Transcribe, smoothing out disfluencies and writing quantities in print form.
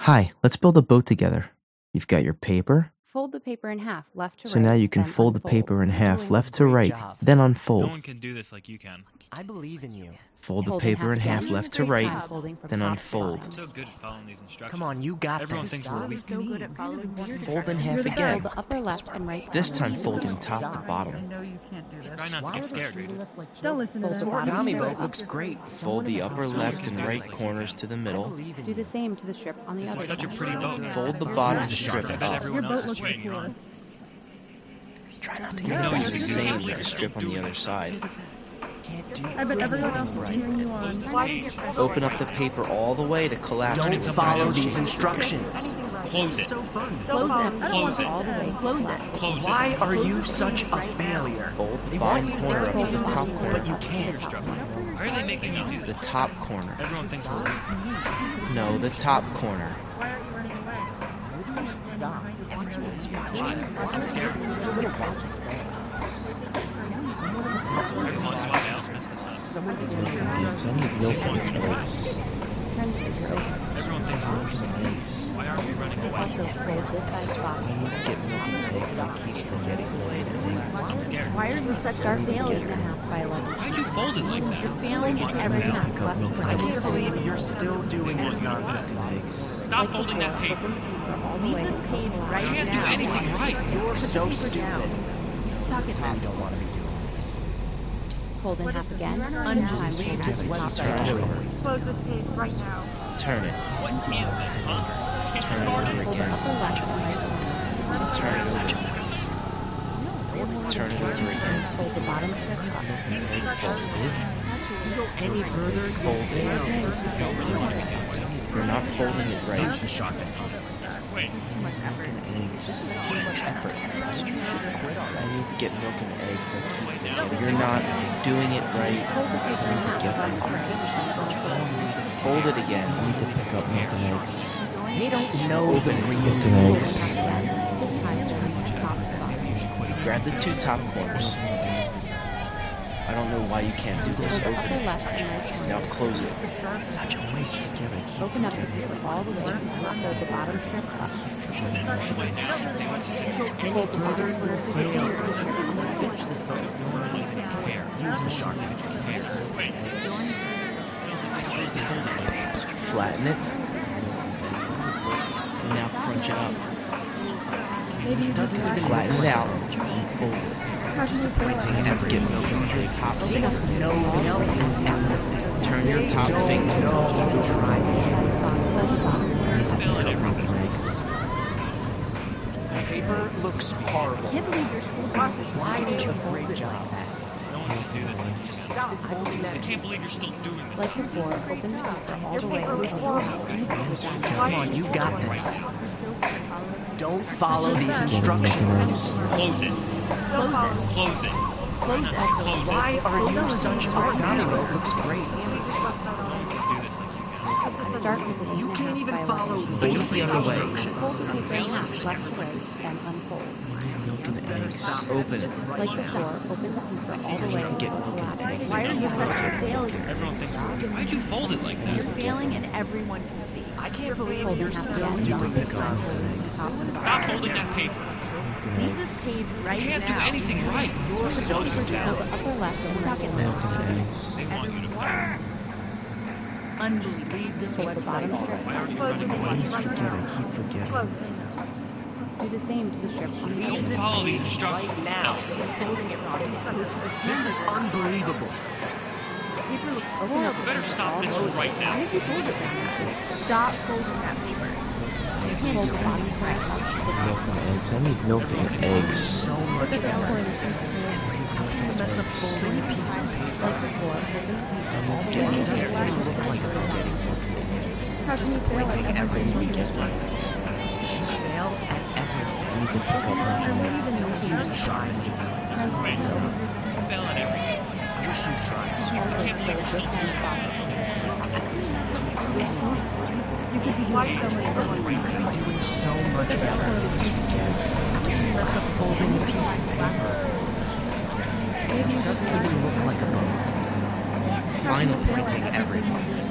Hi, let's build a boat together. You've got your paper. Fold the paper in half, left to right. So now you can then fold the unfold. paper in You're half, doing a left to great right, job. then No unfold. one can do this like you can. I believe in you. Fold the Fold paper in half, again. left to right, Folding from then top to unfold. I'm so good at following these instructions. Come on, you got Everyone this. thinks we're weak. so good at following Fold in half again. Fold the upper left and right. This corners. time folding top to bottom. No, you can't do Try this. not to get scared, Grady. Don't listen to This them. origami boat looks great. Fold the upper left and right corners to the middle. Do the same to the strip on the other Such a side. pretty boat. Fold the bottom Just strip I bet up. everyone Your else boat is looks the waiting on. coolest. Try not to You get know Do you the should do same that. with the strip on the other side. Can't do I bet everyone else is cheering you on. Open up the paper all the way to collapse to Don't a follow final these shape. instructions. Close it. Close it. Close it. All the way. Close it. Close it. Why are you such a failure? Fold the bottom corner up to the top corner. But you can't. Why are they making me do The this? top corner. Everyone thinks we're weak. No, the top corner. Why aren't you running away? Everyone's watching. I'm scared. Every once in a while, else mess this up. Turn the paper over. Everyone thinks we're weak. Why aren't we running away? Also fold this side spot. I'm scared. Why are you such a failure? 8.5 by 11. Why'd you fold it like that? Failing at every Half left to I right. can't believe you're still doing this nonsense. Stop folding that paper. All the way. Leave this page You right can't do now. anything right. You're so stupid. You suck at You this. don't want to be doing this. Fold in half again. Undo. This time fold to the top Turn right. it over. Close this page right now. Turn it. What is this, huh? Turn it over Fold the again. upper left and right. Turn it Such over. a waste. Turn it over again. Fold the bottom strip up. You go any further, Fold it. You're not folding it right. the shark engines. Wait, This is too much effort. Eggs. This is too much effort. You should quit I already. need to get milk and eggs. I keep forgetting. You're not doing it right. Fold the paper in half, left to right. Fold it again. I need to pick up milk and eggs. They don't know the real Milk and eggs. This time fold to top to bottom. Grab the two top corners. I don't know why you can't do this. Fold the Open upper it. left and right corners. Now close it. Such a waste. Open up the paper all the way. Fold the bottom strip up. Fold the bottom corner to the same with the strip on the other side. Use the shark engines. Flatten it. And now crunch it up. This doesn't even Flatten it out. Fold it. disappointing everyone. Your top They finger. don't know the effort. Turn your top finger. No, you tried. Less spot. Paper looks horrible. I can't believe you're still doing this. Why did you fold it like that? no one can do this like you. Stop holding I that. can't believe you're still doing this. Like before, open the paper all the way. Come on, you got this. Don't follow these instructions. Close it. Close it. Close it. Close it. Close it. Why are you such a origami boat? Looks great. Start with the You can't even follow Fold it the other way. Fold the paper in half, left to right, then unfold. Milk and eggs. Open. Like before, open the paper all the way. Get milk and eggs. Why are you such a failure? Everyone thinks we're weak. Why'd you fold it like You're that? failing and everyone can see. I can't believe Fold in you're half still again. doing This this time nonsense. fold to top to Stop bottom. holding that paper. Leave this page You right can't do now. anything right. You're so Fold the stupid. upper left and Suck right. at Milk this. and eggs. They want you to quit. Unbelievable. Leave this Fold the bottom website strip already. up. Close this page right now. Keep forgetting. Close it. Do the same to the strip on the other Don't side. follow these instructions. Right now. Folding it wrong. You're supposed to be This is unbelievable. Paper looks Open up horrible. the Better paper stop all this the way. right now. Why did you fold it like that? Stop folding that paper. You can't Fold do the bottom anything corner right. up to the top. Milk and eggs. I need milk and eggs. So much Put the better. paper in the center. How can you mess up folding a piece of paper? Like before, open the paper all the way. This doesn't even look like a boat anymore. How can you fail at Disappointing everything? everyone. You fail at everything. Don't use the shark engines. Wait, you fail at everything. Wish you tried. Also fold this side bottom. This is so stupid. You could be doing so much more. You could be doing so much better. How can you mess up folding a piece of paper? This doesn't even look like a boat. Final. Disappointing everyone.